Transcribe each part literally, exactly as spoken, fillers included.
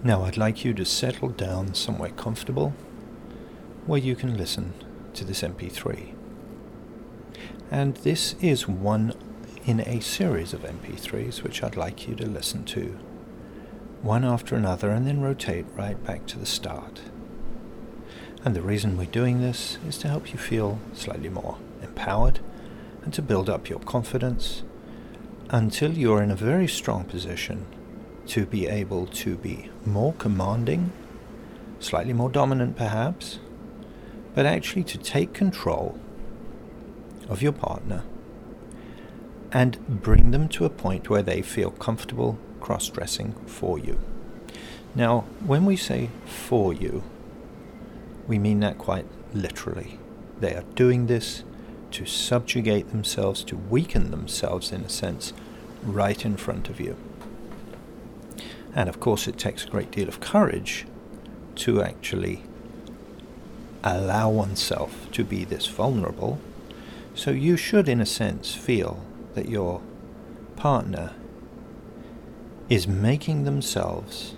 Now I'd like you to settle down somewhere comfortable where you can listen to this M P three. And this is one in a series of M P threes which I'd like you to listen to, one after another, and then rotate right back to the start. And the reason we're doing this is to help you feel slightly more empowered and to build up your confidence until you're in a very strong position to be able to be more commanding, slightly more dominant perhaps, but actually to take control of your partner and bring them to a point where they feel comfortable cross-dressing for you. Now, when we say for you, we mean that quite literally. They are doing this to subjugate themselves, to weaken themselves in a sense, right in front of you. And of course it takes a great deal of courage to actually allow oneself to be this vulnerable. So you should, in a sense, feel that your partner is making themselves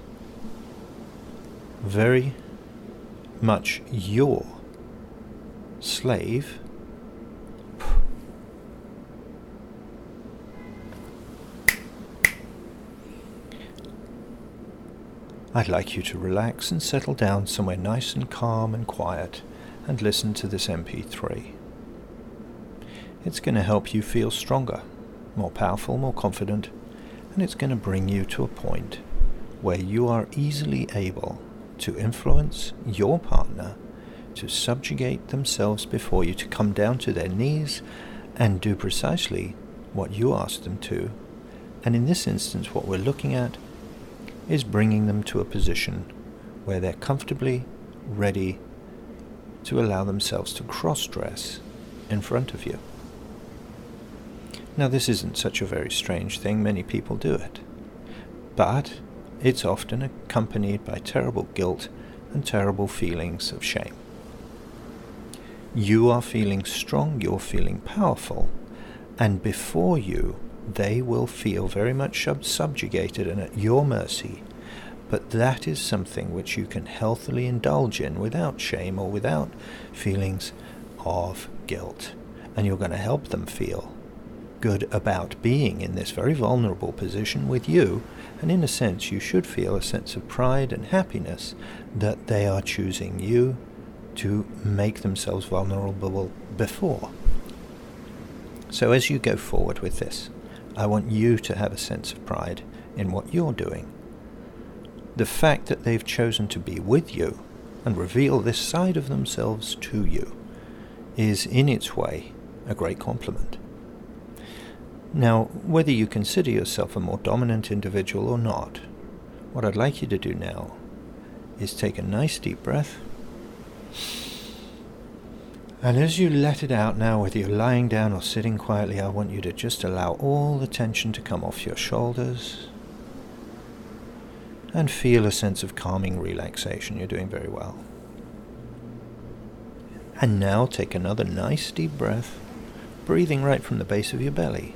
very much your slave, I'd like you to relax and settle down somewhere nice and calm and quiet and listen to this M P three. It's going to help you feel stronger, more powerful, more confident, and it's going to bring you to a point where you are easily able to influence your partner to subjugate themselves before you, to come down to their knees and do precisely what you asked them to. And in this instance, what we're looking at is bringing them to a position where they're comfortably ready to allow themselves to cross-dress in front of you. Now, this isn't such a very strange thing. Many people do it. But it's often accompanied by terrible guilt and terrible feelings of shame. You are feeling strong, you're feeling powerful, and before you, they will feel very much sub- subjugated and at your mercy. But that is something which you can healthily indulge in without shame or without feelings of guilt. And you're going to help them feel good about being in this very vulnerable position with you. And in a sense, you should feel a sense of pride and happiness that they are choosing you to make themselves vulnerable before. So as you go forward with this, I want you to have a sense of pride in what you're doing. The fact that they've chosen to be with you and reveal this side of themselves to you is in its way a great compliment. Now, whether you consider yourself a more dominant individual or not, what I'd like you to do now is take a nice deep breath. And as you let it out now, whether you're lying down or sitting quietly, I want you to just allow all the tension to come off your shoulders and feel a sense of calming relaxation. You're doing very well. And now take another nice deep breath, breathing right from the base of your belly.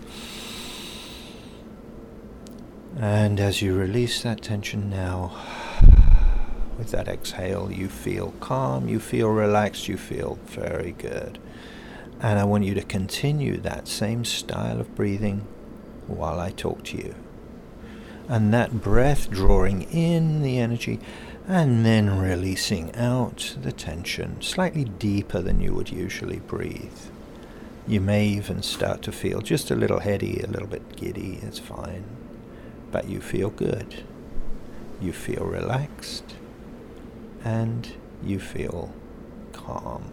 And as you release that tension now, with that exhale, you feel calm, you feel relaxed, you feel very good. And I want you to continue that same style of breathing while I talk to you. And that breath drawing in the energy and then releasing out the tension slightly deeper than you would usually breathe. You may even start to feel just a little heady, a little bit giddy, it's fine. But you feel good. You feel relaxed. And you feel calm.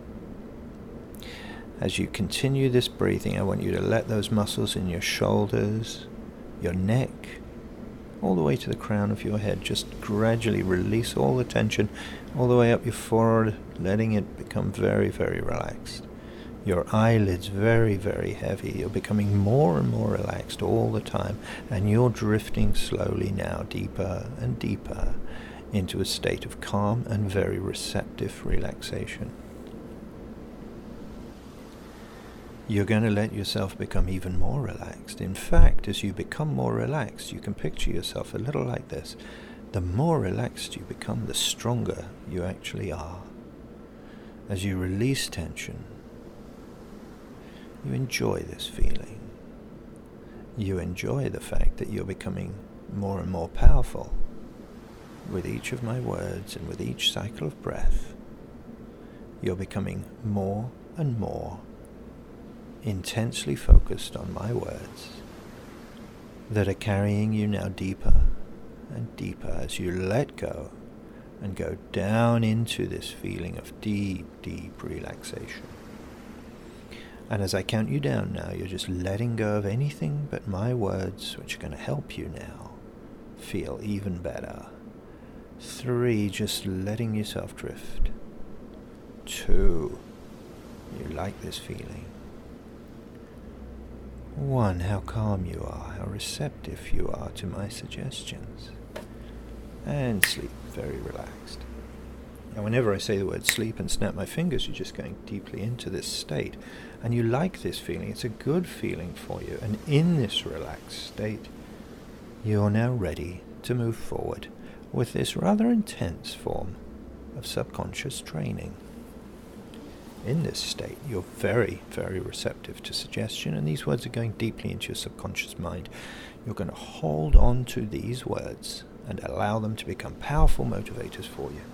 As you continue this breathing, I want you to let those muscles in your shoulders, your neck, all the way to the crown of your head, just gradually release all the tension, all the way up your forehead, letting it become very, very relaxed. Your eyelids very, very heavy. You're becoming more and more relaxed all the time, and you're drifting slowly now deeper and deeper into a state of calm and very receptive relaxation. You're going to let yourself become even more relaxed. In fact, as you become more relaxed, you can picture yourself a little like this, the more relaxed you become, the stronger you actually are. As you release tension, you enjoy this feeling. You enjoy the fact that you're becoming more and more powerful with each of my words and with each cycle of breath. You're becoming more and more intensely focused on my words that are carrying you now deeper and deeper as you let go and go down into this feeling of deep, deep relaxation. And as I count you down now, you're just letting go of anything but my words, which are going to help you now feel even better. Three, just letting yourself drift. Two, you like this feeling. One, how calm you are, how receptive you are to my suggestions. And sleep, very relaxed. Now whenever I say the word sleep and snap my fingers, you're just going deeply into this state. And you like this feeling, it's a good feeling for you. And in this relaxed state, you're now ready to move forward with this rather intense form of subconscious training. In this state, you're very, very receptive to suggestion, and these words are going deeply into your subconscious mind. You're going to hold on to these words and allow them to become powerful motivators for you.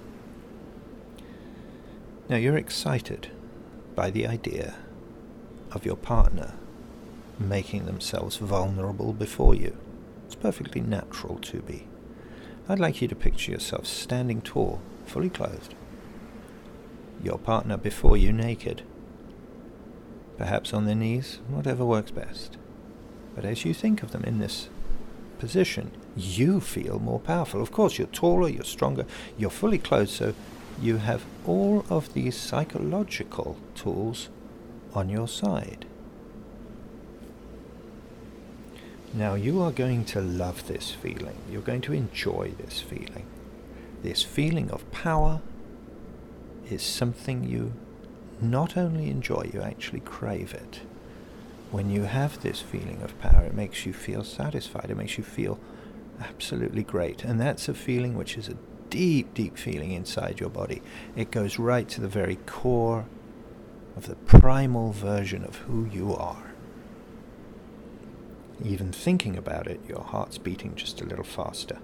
Now you're excited by the idea of your partner making themselves vulnerable before you. It's perfectly natural to be. I'd like you to picture yourself standing tall, fully clothed. Your partner before you naked. Perhaps on their knees, whatever works best. But as you think of them in this position, you feel more powerful. Of course, you're taller, you're stronger, you're fully clothed, so you have all of these psychological tools on your side. Now you are going to love this feeling. You're going to enjoy this feeling. This feeling of power is something you not only enjoy, you actually crave it. When you have this feeling of power, it makes you feel satisfied. It makes you feel absolutely great. And that's a feeling which is a deep, deep feeling inside your body. It goes right to the very core of the primal version of who you are. Even thinking about it, your heart's beating just a little faster.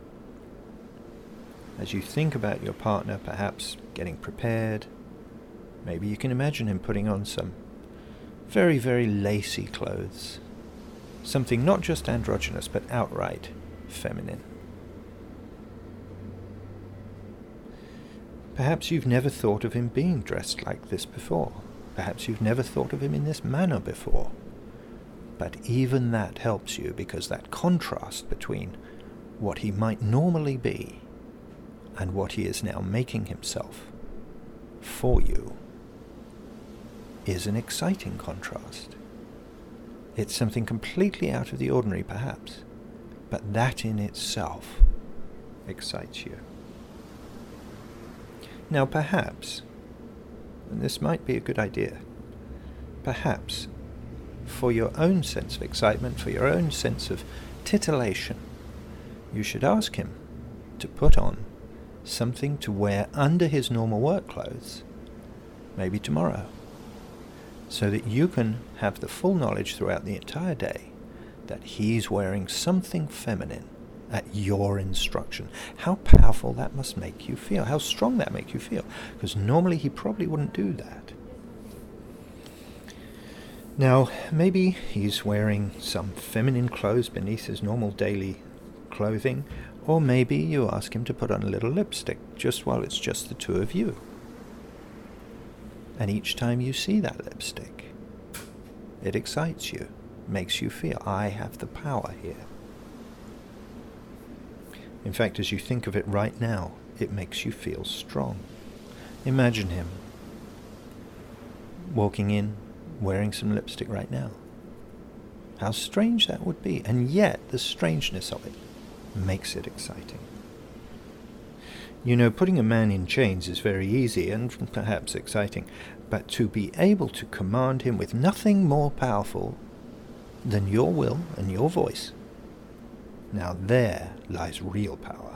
As you think about your partner perhaps getting prepared, maybe you can imagine him putting on some very, very lacy clothes. Something not just androgynous, but outright feminine. Perhaps you've never thought of him being dressed like this before. Perhaps you've never thought of him in this manner before. But even that helps you, because that contrast between what he might normally be and what he is now making himself for you is an exciting contrast. It's something completely out of the ordinary, perhaps, but that in itself excites you. Now perhaps, and this might be a good idea, perhaps for your own sense of excitement, for your own sense of titillation, you should ask him to put on something to wear under his normal work clothes, maybe tomorrow, so that you can have the full knowledge throughout the entire day that he's wearing something feminine at your instruction. How powerful that must make you feel, how strong that makes you feel, because normally he probably wouldn't do that. Now, maybe he's wearing some feminine clothes beneath his normal daily clothing, or maybe you ask him to put on a little lipstick just while it's just the two of you. And each time you see that lipstick, it excites you, makes you feel, I have the power here. In fact, as you think of it right now, it makes you feel strong. Imagine him walking in, wearing some lipstick right now. How strange that would be, and yet the strangeness of it makes it exciting. You know, putting a man in chains is very easy and perhaps exciting, but to be able to command him with nothing more powerful than your will and your voice Now there lies real power.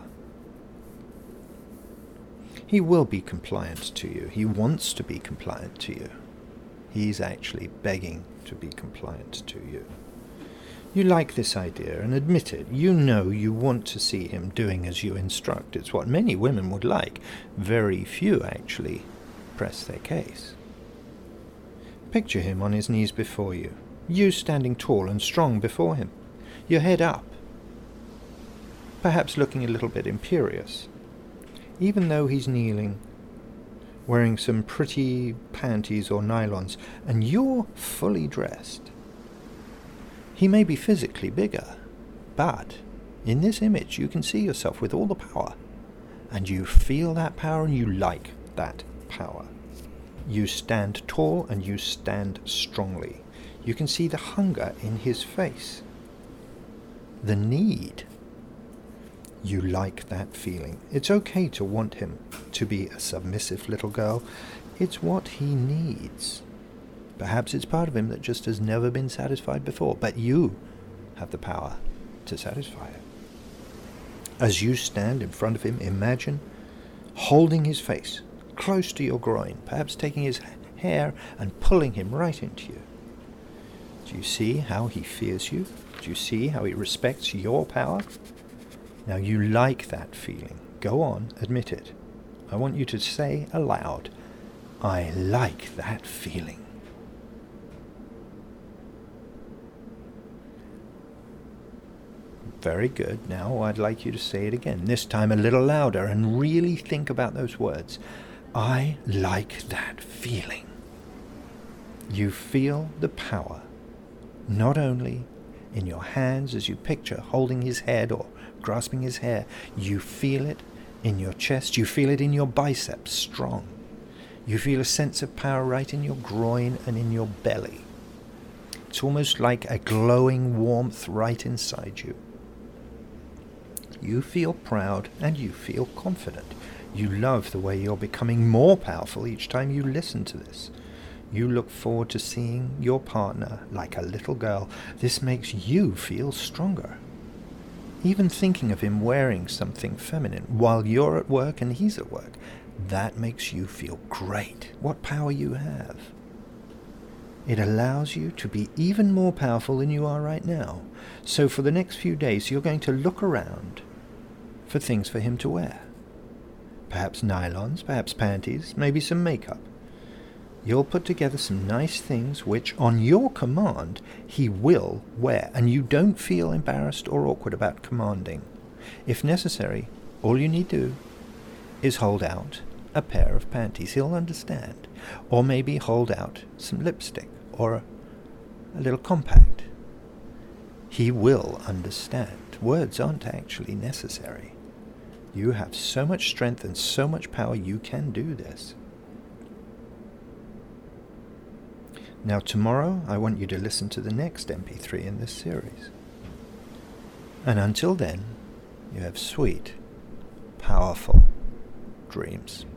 He will be compliant to you. He wants to be compliant to you. He's actually begging to be compliant to you. You like this idea and admit it. You know you want to see him doing as you instruct. It's what many women would like. Very few actually press their case. Picture him on his knees before you. You standing tall and strong before him. Your head up. Perhaps looking a little bit imperious. Even though he's kneeling, wearing some pretty panties or nylons, and you're fully dressed. He may be physically bigger, but in this image you can see yourself with all the power, and you feel that power and you like that power. You stand tall and you stand strongly. You can see the hunger in his face, the need. You like that feeling. It's okay to want him to be a submissive little girl. It's what he needs. Perhaps it's part of him that just has never been satisfied before, but you have the power to satisfy it. As you stand in front of him, imagine holding his face close to your groin, perhaps taking his hair and pulling him right into you. Do you see how he fears you? Do you see how he respects your power? Now you like that feeling. Go on, admit it. I want you to say aloud, I like that feeling. Very good. Now I'd like you to say it again, this time a little louder, and really think about those words. I like that feeling. You feel the power, not only in your hands as you picture holding his head or grasping his hair. You feel it in your chest. You feel it in your biceps, strong. You feel a sense of power right in your groin and in your belly. It's almost like a glowing warmth right inside you. You feel proud and you feel confident. You love the way you're becoming more powerful each time you listen to this. You look forward to seeing your partner like a little girl. This makes you feel stronger. Even thinking of him wearing something feminine while you're at work and he's at work, that makes you feel great. What power you have. It allows you to be even more powerful than you are right now. So for the next few days, you're going to look around for things for him to wear. Perhaps nylons, perhaps panties, maybe some makeup. You'll put together some nice things which, on your command, he will wear, and you don't feel embarrassed or awkward about commanding. If necessary, all you need to do is hold out a pair of panties. He'll understand. Or maybe hold out some lipstick or a, a little compact. He will understand. Words aren't actually necessary. You have so much strength and so much power, you can do this. Now tomorrow, I want you to listen to the next M P three in this series. And until then, you have sweet, powerful dreams.